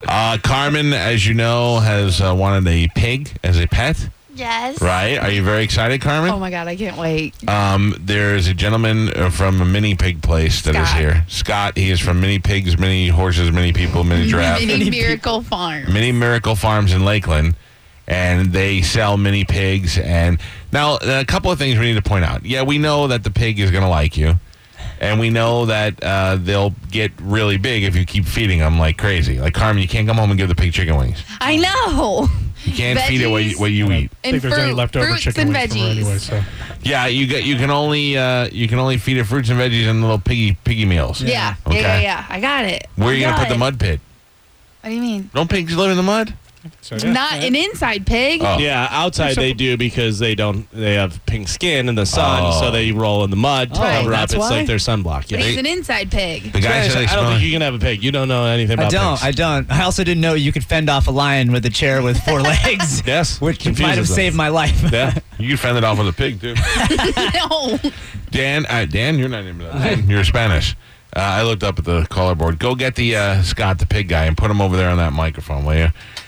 Carmen, as you know, has wanted a pig as a pet. Yes. Right? Are you very excited, Carmen? Oh my God, I can't wait. There's a gentleman from a mini pig place that is here. Scott, he is from Mini Pigs, Mini Horses, Mini People, Mini Giraffe. Mini Miracle Farm. Mini Miracle Farms in Lakeland. And they sell mini pigs. And now, a couple of things we need to point out. Yeah, we know that the pig is going to like you. And we know that they'll get really big if you keep feeding them like crazy. Like, Carmen, you can't come home and give the pig chicken wings. I know. You can't feed it what you eat. I think there's any leftover chicken wings from her anyway. So. Yeah, you can only feed it fruits and veggies and little piggy meals. Yeah. Okay. Yeah. I got it. Where are you going to put the mud pit? What do you mean? Don't pigs live in the mud? So, yeah. Not an inside pig. Oh. Yeah, outside they do because they have pink skin in the sun, so they roll in the mud to cover up. It's like their sunblock. But Yeah. he's an inside pig. The guy said I don't think you can have a pig. You don't know anything about pigs. I don't. I also didn't know you could fend off a lion with a chair with 4 legs. Yes. Which might have Confuses them. saved my life. Yeah. You can fend it off with a pig, too. No. Dan, you're not even Dan. You're Spanish. I looked up at the caller board. Go get the Scott, the pig guy, and put him over there on that microphone, will you?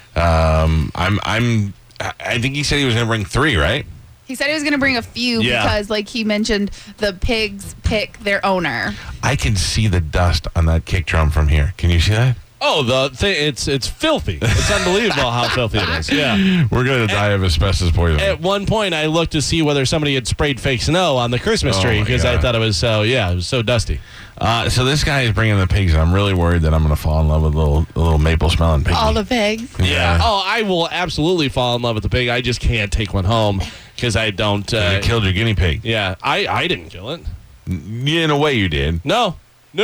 I think he said he was going to bring 3, right? He said he was going to bring a few because, like he mentioned, the pigs pick their owner. I can see the dust on that kick drum from here. Can you see that? Oh, the thing, it's filthy. It's unbelievable how filthy it is. Yeah. We're going to die of asbestos poisoning. At one point, I looked to see whether somebody had sprayed fake snow on the Christmas Oh, tree my because I God. thought it was so dusty. So this guy is bringing the pigs, and I'm really worried that I'm going to fall in love with a little maple smelling pig. All the pigs. Yeah. Oh, I will absolutely fall in love with the pig. I just can't take one home because I don't. You killed your guinea pig. Yeah, I didn't kill it. In a way, you did. No.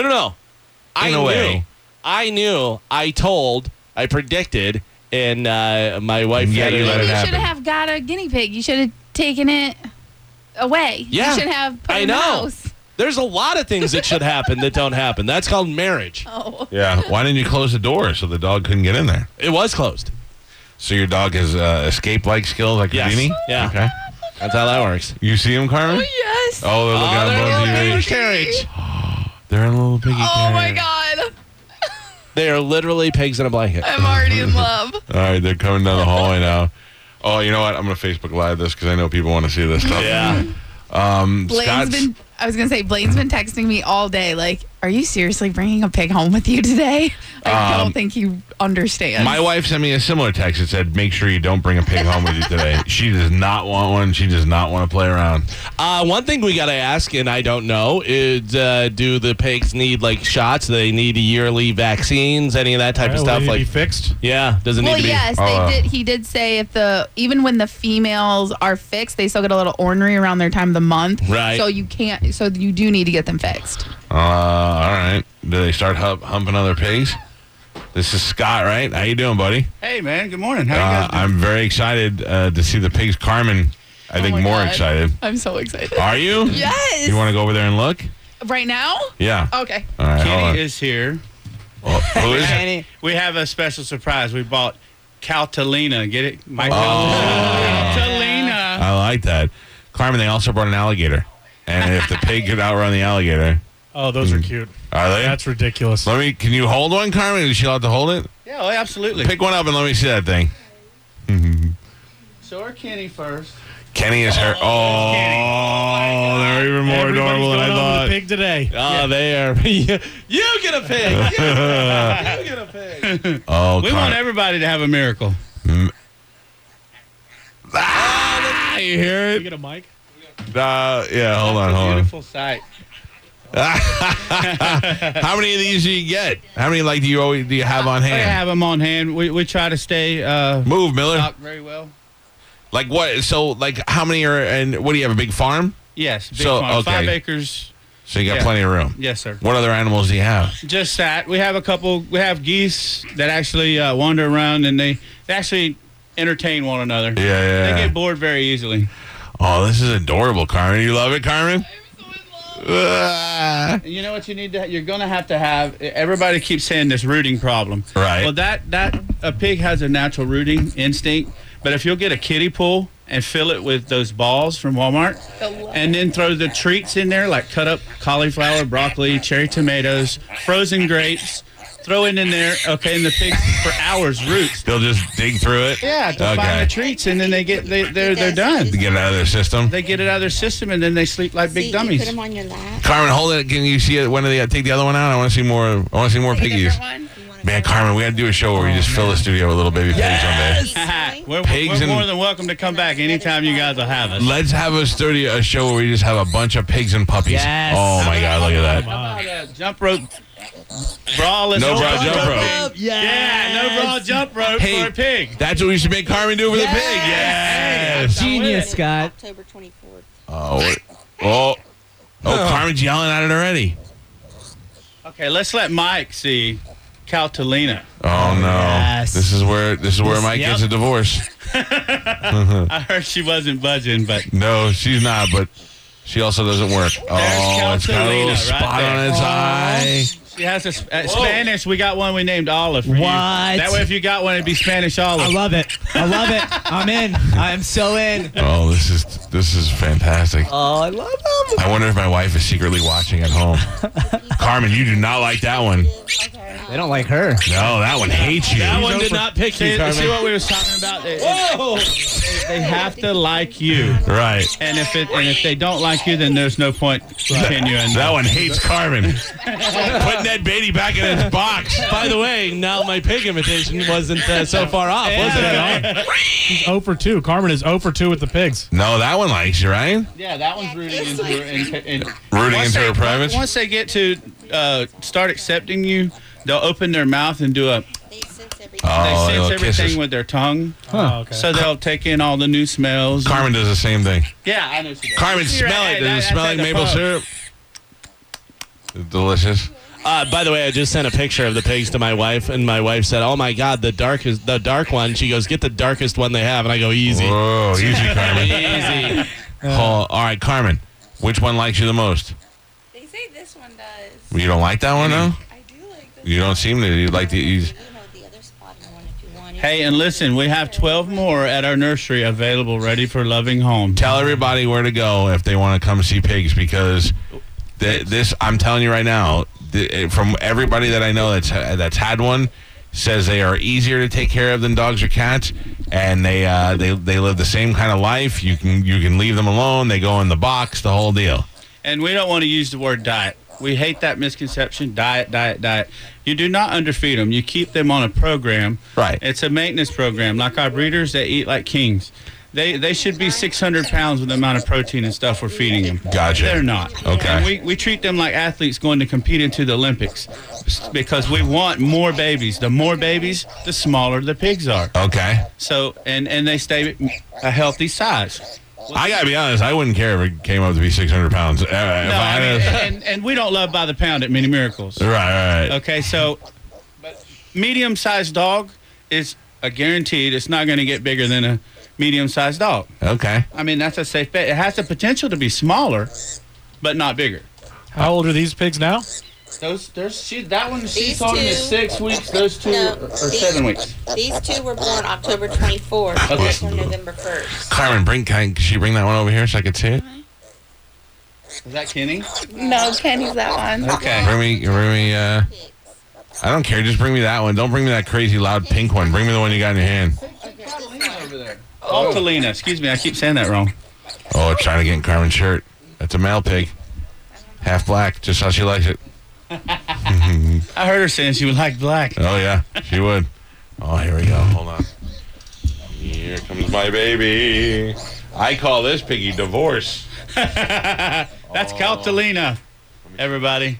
I knew. I told. I predicted, and my wife. Yeah, you let it You happen. should have got a guinea pig. You should have taken it away. Yeah. You should have put it I in the know. house. There's a lot of things that should happen that don't happen. That's called marriage. Oh. Yeah. Why didn't you close the door so the dog couldn't get in there? It was closed. So your dog has escape-like skills like Yes. Houdini? Yeah. Okay. That's how that works. You see him, Carmen? Yes. Oh, they're looking they're at in a both little TV. carriage. They're in a little piggy Oh carriage. my God. They are literally pigs in a blanket. I'm already in love. All right, they're coming down the hallway now. Oh, you know what? I'm going to Facebook Live this because I know people want to see this stuff. Yeah. Scott's, Blaine's been texting me all day, like, are you seriously bringing a pig home with you today? I don't think he understands. my wife sent me a similar text that said, make sure you don't bring a pig home with you today. She does not want one. She does not want to play around. One thing we got to ask, and I don't know, is do the pigs need like shots? Do they need yearly vaccines? Any of that type of stuff? Will Like, it be fixed? yeah, does it need Well, to be? yes, they did. He did say even when the females are fixed, they still get a little ornery around their time of the month. Right. So you can't. So you do need to get them fixed. All right. Do they start humping other pigs? This is Scott, right? How you doing, buddy? Hey, man. Good morning. How you guys doing? I'm very excited to see the pigs. Carmen, I think my more God. excited. I'm so excited. Are you? Yes. You want to go over there and look? Right now? Yeah. Okay. All right, hold on. Kenny is here. Oh, who is it? We have a special surprise. We bought Caltalina. Get it? My Caltalina. I like that. Carmen, they also brought an alligator. And if the pig could outrun the alligator, Oh, those are cute. are they? That's ridiculous. Can you hold one, Carmen? Is she allowed to hold it? Yeah, oh, absolutely. Pick one up and let me see that thing. So our Kenny first. Kenny is her. Oh, they're even more Everybody's adorable than I going over thought. the pig today. Oh, they are. You get a pig. You get a pig. Oh, We want everybody to have a miracle. you hear You it? get a mic? Yeah, hold on, It's a hold on. beautiful sight. How many of these do you get? How many do you have on We hand? have them on hand. We try to stay Move, Miller. stocked very well. Like what? So, how many are? And what do you have? A big farm? Yes, big So, farm. okay. 5 acres. So you got Yeah. plenty of room. Yes, sir. What other animals do you have? Just that. We have a couple. We have geese that actually wander around and they actually entertain one another. Yeah. They get bored very easily. Oh, this is adorable, Carmen. You love it, Carmen? Ah. You know what you need to? You're going to have. Everybody keeps saying this rooting problem. Right. Well, that a pig has a natural rooting instinct, but if you'll get a kiddie pool and fill it with those balls from Walmart, and then throw the treats in there like cut up cauliflower, broccoli, cherry tomatoes, frozen grapes, throw it in there, okay, and the pigs for hours roots. They'll just dig through it? Yeah, to find the treats, and then they're done. To get it out of their system? They get it out of their system, and then they sleep like big dummies. You put them on your lap. Carmen, hold it. Can you see it? When do they take the other one out? I want to see more. I want to see more piggies. Man, Carmen, we got to do a show where we just fill the studio with little baby pigs someday. We're Pigs more and- than welcome to come back anytime you guys will have us. Let's have a show where we just have a bunch of pigs and puppies. Yes. Oh my God, look at that. How about a jump rope brawl? No brawl jump rope. Yeah, no brawl jump rope Hey, for a pig. That's what we should make Carmen do for the pig. Yes. Genius, Scott. October 24th. Oh, Carmen's yelling at it already. Okay, let's let Mike see Caltalina. Oh no. Yes. This is where Mike Yep. gets a divorce. I heard she wasn't budging, but No, she's not, but she also doesn't work. Oh, it's got a little Caltalina spot right on there. its eye. she has a Spanish. We got one we named Olive for you. What? That way, if you got one, it'd be Spanish Olive. I love it. I love it. I'm in. I am so in. Oh, this is fantastic. Oh, I love them. I wonder if my wife is secretly watching at home. Carmen, you do not like that one. They don't like her. No, that one hates you. That one did not pick you, See Carmen. what we was talking about? They have to like you, Right. and if they don't like you, then there's no point continuing. That one hates Carmen. Putting that baby back in its box. By the way, now my pig imitation wasn't so far off, was it? He's 0 for 2. Carmen is 0 for 2 with the pigs. No, that one likes you, right? Yeah, that one's rooting into her. Rooting into her privates. Once they get to start accepting you, they'll open their mouth and do a. They sense everything. Oh, They sense little everything kisses. with their tongue, Oh, okay. so they'll take in all the new smells. Carmen does the same thing. Yeah, I know. She does. Carmen, You're smell right. it. Does it That's smell at like the maple pub. syrup? Delicious. By the way, I just sent a picture of the pigs to my wife, and my wife said, "Oh my God, the dark one." She goes, "Get the darkest one they have," and I go, "Easy, Whoa, easy, Carmen. easy." All right, Carmen, which one likes you the most? They say this one does. You don't like that one, though? I do like this. You don't seem to. You like the. You know the other spotted one if you want it. Hey, and listen, we have 12 more at our nursery available, ready for loving home. Tell everybody where to go if they want to come see pigs, because this, I'm telling you right now, from everybody that I know that's had one, says they are easier to take care of than dogs or cats, and they live the same kind of life. You can leave them alone. They go in the box, the whole deal. And we don't want to use the word diet. We hate that misconception. Diet. You do not underfeed them. You keep them on a program. Right. It's a maintenance program. Like our breeders, they eat like kings. They should be 600 pounds with the amount of protein and stuff we're feeding them. Gotcha. They're not. Okay. And we treat them like athletes going to compete into the Olympics because we want more babies. The more babies, the smaller the pigs are. Okay. So and they stay a healthy size. I gotta be honest. I wouldn't care if it came up to be 600 pounds. If No, I I had mean, and we don't love by the pound at Mini Miracles. right. Okay, so medium-sized dog is a guaranteed. It's not going to get bigger than a medium-sized dog. Okay. I mean, that's a safe bet. It has the potential to be smaller, but not bigger. How old are these pigs now? That one she These told me two- is 6 weeks. Those two No, are these- 7 weeks. These two were born October 24th. Okay. This one November 1st. Carmen, can she bring that one over here so I can see it? Is that Kenny? No, Kenny's that one. Okay. Bring me. I don't care. Just bring me that one. Don't bring me that crazy loud pink one. Bring me the one you got in your hand. Altalina. Excuse me, I keep saying that wrong. Oh, it's trying to get in Carmen's shirt. That's a male pig. Half black, just how she likes it. I heard her saying she would like black. Oh, yeah, she would. Oh, here we go. Hold on. Here comes my baby. I call this piggy divorce. That's Caltalina, everybody.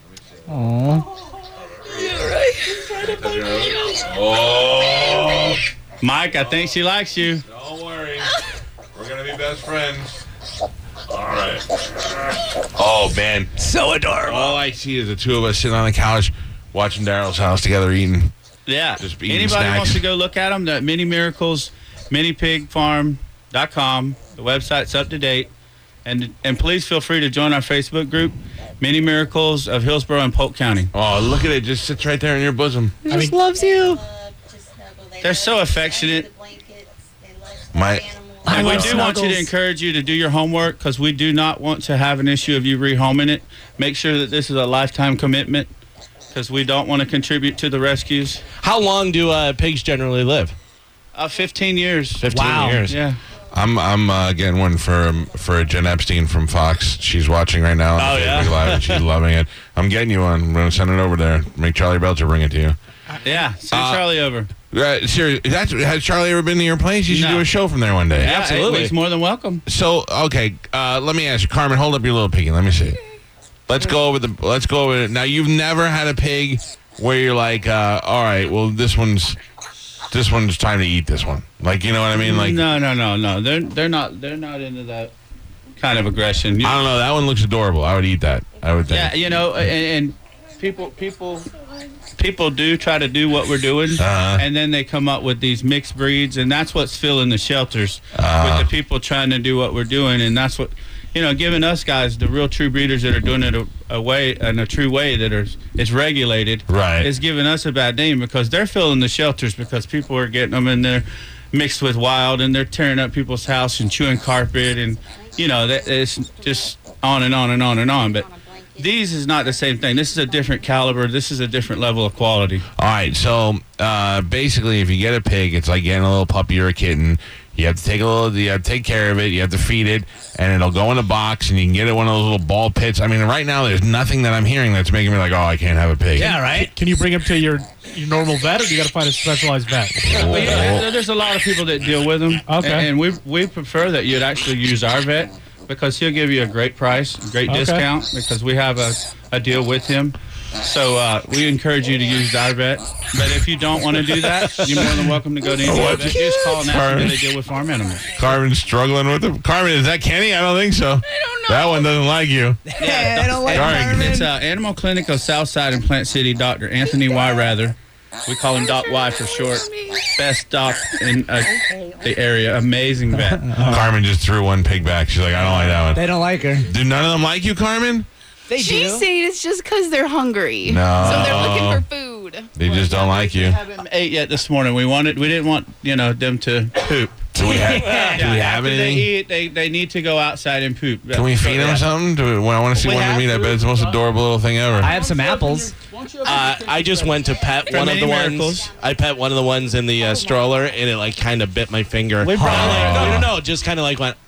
Oh, Mike, I think she likes you. don't worry. We're going to be best friends. All right. Oh, man. So adorable. All I see is the two of us sitting on the couch watching Daryl's house together eating. Yeah. Just eating Anybody snacks. wants to go look at them, the Mini Miracles, minipigfarm.com. The website's up to date. And please feel free to join our Facebook group, Mini Miracles of Hillsborough and Polk County. Oh, look at it. Just sits right there in your bosom. He just loves you. Love to snuggle. They They're love so to affectionate. the blankets. They love My- animals. And we love do want you to snuggles. encourage you to do your homework because we do not want to have an issue of you rehoming it. Make sure that this is a lifetime commitment because we don't want to contribute to the rescues. How long do pigs generally live? 15 years. 15 Wow. years. Yeah. I'm getting one for Jen Epstein from Fox. She's watching right now on Oh, the yeah? Facebook Live, and she's loving it. I'm getting you one. I'm going to send it over there. Make Charlie Belcher bring it to you. Yeah. Send Charlie over. Seriously, has Charlie ever been to your place? You should No. do a show from there one day. Yeah, Absolutely. He's more than welcome. So, okay, let me ask you, Carmen. Hold up your little piggy. Let me see. Let's go over it. Now, you've never had a pig where you're like, all right, well, this one's time to eat this one. Like, you know what I mean? Like, No. They're not into that kind of aggression. I don't know. That one looks adorable. I would eat that. I would think. Yeah, you know, and people do try to do what we're doing, and then they come up with these mixed breeds, and that's what's filling the shelters with the people trying to do what we're doing, and that's what, you know, giving us guys, the real true breeders that are doing it in a true way that is regulated, Right. is giving us a bad name because they're filling the shelters because people are getting them in there mixed with wild, and they're tearing up people's house and chewing carpet, and you know that it's just on and on and on and on. But these is not the same thing. This is a different caliber. This is a different level of quality. All right, so basically, if you get a pig, it's like getting a little puppy or a kitten. You have to take care of it. You have to feed it, and it'll go in a box, and you can get it one of those little ball pits. I mean, right now, there's nothing that I'm hearing that's making me like, oh, I can't have a pig. Yeah, right? Can you bring him to your normal vet, or do you got to find a specialized vet? But yeah, there's a lot of people that deal with them. Okay. And we prefer that you'd actually use our vet because he'll give you a great price, a great Okay. discount because we have a deal with him. So we encourage you to use our vet. But if you don't want to do that, you're more than welcome to go to any vet. Just call and ask them, do they deal with farm animals. Carmen's struggling with it. Carmen, is that Kenny? I don't think so. I don't know. That one doesn't like you. Yeah, I don't like Sorry. Carmen. It's Animal Clinic of Southside in Plant City, Dr. Anthony Y. Rather. We call him Doc Y for short. Best doc in the area. Amazing vet. Carmen just threw one pig back. She's like, I don't like that one. They don't like her. Do none of them like you, Carmen? They She's do. saying it's just because they're hungry. No. So they're looking for food. They just don't like you. We haven't ate yet this morning. We didn't want them to poop. Do we have After they anything? eat, they need to go outside and poop. Can we feed them something? I want to see We one of have meat. I food. bet it's the most adorable little thing ever. I have some apples. I just went to pet one of many the miracles. ones. I pet one of the ones in the stroller, and it like kind of bit my finger. We brought No, just kind of like went.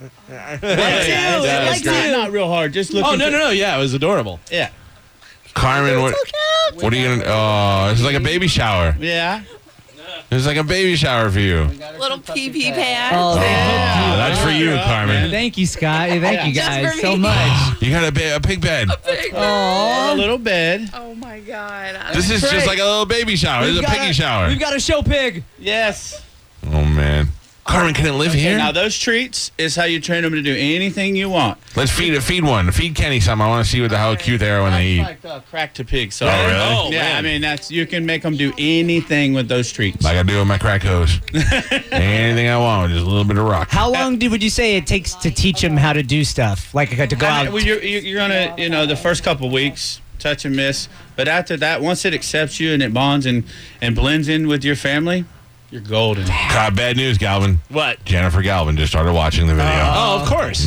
Like not real hard. Just look. Oh no! Yeah, it was adorable. Yeah. Carmen, what are you gonna? Oh, this is like a baby shower. Yeah. This is like a baby shower for you. Little pee pad. Oh, Oh, that's for you, Carmen. thank you, Scott. Thank you Just guys for so me. much. You got a pig bed. A little bed. Oh my God. This is just like a little baby shower. This is a piggy shower. We've got a show pig. Yes. Oh man, Carmen, can it live here? Now those treats is how you train them to do anything you want. Let's feed one. Feed Kenny some. I want to see how cute they are when they eat. Like crack to pig. So Oh, really? Oh, yeah, man. I mean you can make them do anything with those treats. Like I do with my crack hose. Anything I want with just a little bit of rock. How long would you say it takes to teach him how to do stuff? Like to go I mean, out? well, you're gonna the first couple weeks touch and miss, but after that, once it accepts you and it bonds and blends in with your family, you're golden. God, bad news, Galvin. What? Jennifer Galvin just started watching the video. Oh, of course.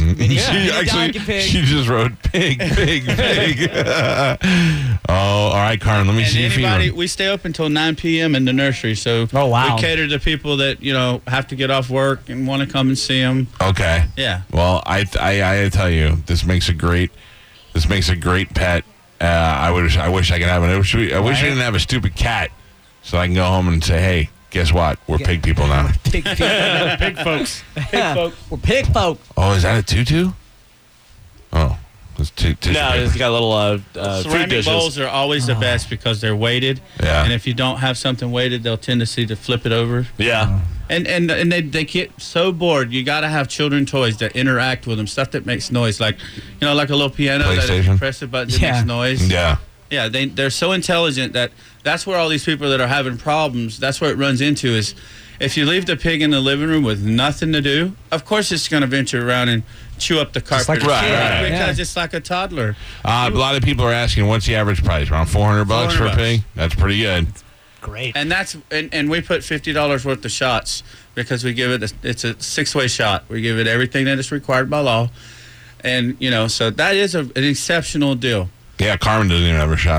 She just wrote pig. Oh, all right, Carmen. Let me see you feed one. We stay up until 9 p.m. in the nursery, so Oh, wow. we cater to people that have to get off work and want to come and see them. Okay. Yeah. Well, I tell you, this makes a great pet. I wish I could have it. I wish we didn't have a stupid cat, so I can go home and say, hey, guess what? We're pig people now. Pig people. Pig folks. We're pig folk. Oh, is that a tutu? Oh, it's tissue No, paper. it's got little food Ceramic dishes. bowls are always the best because they're weighted. Yeah. And if you don't have something weighted, they'll tendency to flip it over. Yeah. And they get so bored. You got to have children toys that interact with them, stuff that makes noise, like like a little piano that if you PlayStation? press the button, it Yeah. makes noise. Yeah. Yeah, they're so intelligent that's where all these people that are having problems, that's where it runs into is if you leave the pig in the living room with nothing to do, of course it's going to venture around and chew up the carpet. like a Right, kid, right. Because yeah. it's like a toddler. A lot of people are asking, what's the average price? Around $400 for a $400. pig? That's pretty good. Great. And that's and we put $50 worth of shots because we give it it's a 6-way shot. We give it everything that is required by law. And so that is an exceptional deal. Yeah, Carmen doesn't even have her shots.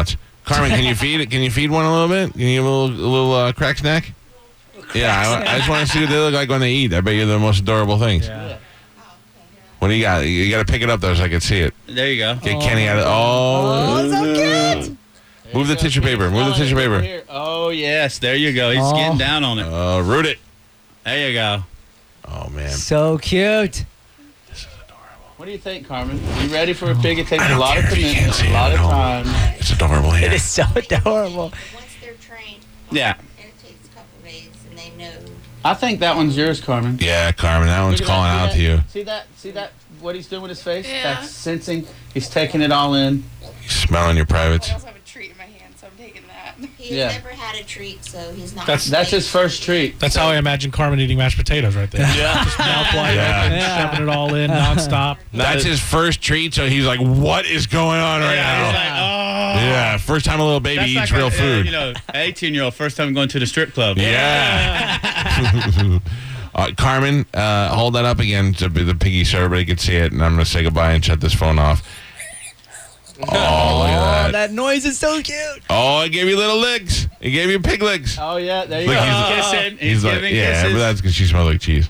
Carmen, can you feed it? Can you feed one a little bit? Can you give a little crack snack? Yeah, I just want to see what they look like when they eat. I bet you're the most adorable things. Yeah. What do you got? You got to pick it up though, so I can see it. There you go. Get Kenny out of. Oh, so cute. Move the tissue paper. Move the tissue paper. Here. Oh, yes. There you go. He's getting down on it. Root it. There you go. Oh man. So cute. What do you think, Carmen? You ready for a pig? It takes a lot of care if you can't commitment, see a it lot at of home. time. It's adorable here. It is so adorable. Once they're trained. Yeah. And it takes a couple days, and they know. I think that one's yours, Carmen. Yeah, Carmen, that one's Look at calling that, out see to you. that? See that? See that? What he's doing with his face? Yeah. That's sensing. He's taking it all in. He's smelling your privates. I also have a treat in my hand, so I'm taking that. He Yeah. has never had a treat, so he's not. That's his first treat. That's how I imagine Carmen eating mashed potatoes right there. Yeah. Just mouth wide Yeah. open, Yeah. shoving it all in nonstop. That's his first treat, so he's like, "What is going on right now?" He's like, oh. Yeah, first time a little baby That's eats like real food. 18-year-old first time going to the strip club. Yeah. Carmen, hold that up again to be the piggy so everybody can see it, and I'm going to say goodbye and shut this phone off. Oh, look at that. That noise is so cute. Oh, it gave you little licks. It gave you pig licks. Oh, yeah. There you Look, go. he's- He's kissing. He's like, giving yeah, kisses. but that's because she smells like cheese.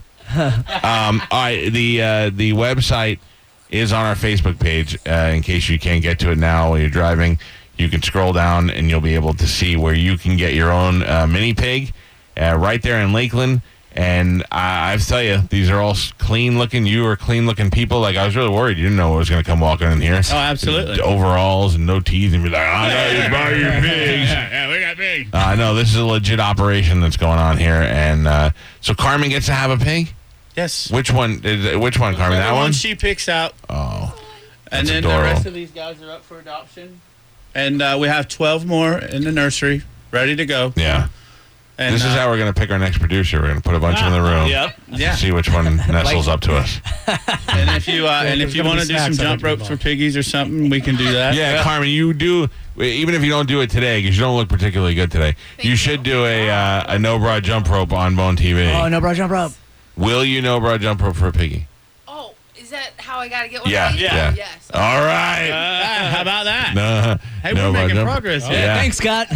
All right, the website is on our Facebook page. In case you can't get to it now while you're driving, you can scroll down and you'll be able to see where you can get your own mini pig right there in Lakeland. And I have to tell you, these are all clean looking. You are clean looking people. Like, I was really worried. You didn't know what was going to come walking in here. Oh, absolutely. Overalls and no teeth and be like, I know you buy your pigs. Yeah, we got pigs. No, this is a legit operation that's going on here. And so Carmen gets to have a pig? Yes. Which one, Carmen? That The one? she picks out. Oh. And That's then adorable. the rest of these guys are up for adoption. And we have 12 more in the nursery ready to go. Yeah. And, This is how we're going to pick our next producer. We're going to put a bunch of them in the room. Yep. Yeah. See which one nestles up to us. And if you there's gonna want be to do some snacks jump that have to be ropes for piggies or something, we can do that. Yeah, Carmen, you do, even if you don't do it today, because you don't look particularly good today, you should do a no bra jump rope on Bone TV. Oh, no, bro, jump rope. Will you no bra jump rope for a piggy? Oh, is that how I gotta get one? Yeah, right? yeah. Yes. All right. How about that? No, Hey, no we're bra making jump- progress here. Yeah. Thanks, Scott.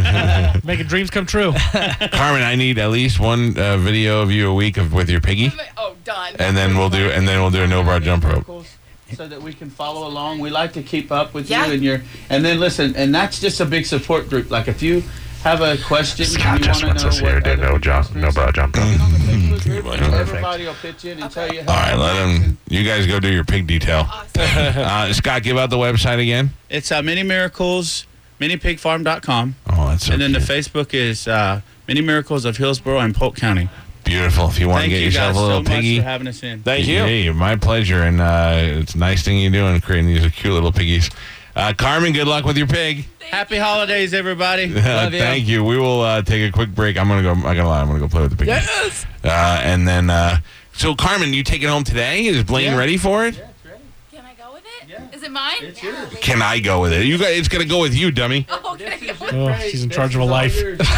Making dreams come true. Carmen, I need at least one video of you a week with your piggy, Oh, done. and then we'll do a no bra jump rope. So that we can follow along. We like to keep up with Yeah. you and then listen, and that's just a big support group. Like if you have a question, Scott and you just want wants to know us here what to other no people's bra jump rope. on the Facebook group, Perfect. everybody will pitch in and tell you. All right, let him. You guys go do your pig detail. Awesome. Scott, give out the website again. It's Mini Miracles, minipigfarm.com. Oh, that's so And then the cute. Facebook is Mini Miracles of Hillsborough and Polk County. Beautiful. If you want to Thank get you yourself guys a little so piggy, much for having us in. Thank you. Hey, my pleasure. And it's a nice thing you're doing, creating these cute little piggies. Carmen, good luck with your pig. Happy holidays, everybody. Love you. Thank you. We will take a quick break. I'm gonna go. I'm not gonna lie. I'm gonna go play with the piggy. Yes. And then, so Carmen, you take it home today? Is Blaine Yeah. ready for it? Can I go with it? Is it mine? It's yours. Can I go with it? You guys, it's gonna go with you, dummy. Oh, can I go? Oh, she's in charge of a life.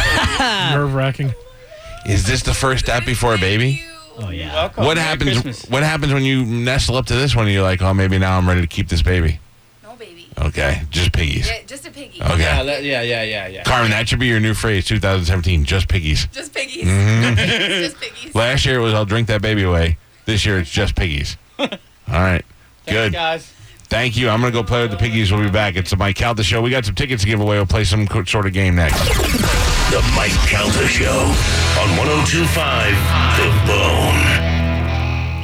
Nerve wracking. Is this the first step before a baby? Thank you. Oh, yeah. Welcome. What Merry happens? Christmas. What happens when you nestle up to this one? And you're like, oh, maybe now I'm ready to keep this baby. No, baby. Okay, just piggies. Yeah, just a piggy. Okay. Yeah. Carmen, that should be your new phrase, 2017. Just piggies. Just piggies. Mm-hmm. Just piggies. Last year it was I'll drink that baby away. This year it's just piggies. All right. Thanks, Good. guys. Thank you. I'm going to go play with the piggies. We'll be back. It's the Mike Calta Show. We got some tickets to give away. We'll play some sort of game next. The Mike Calta Show on 102.5 The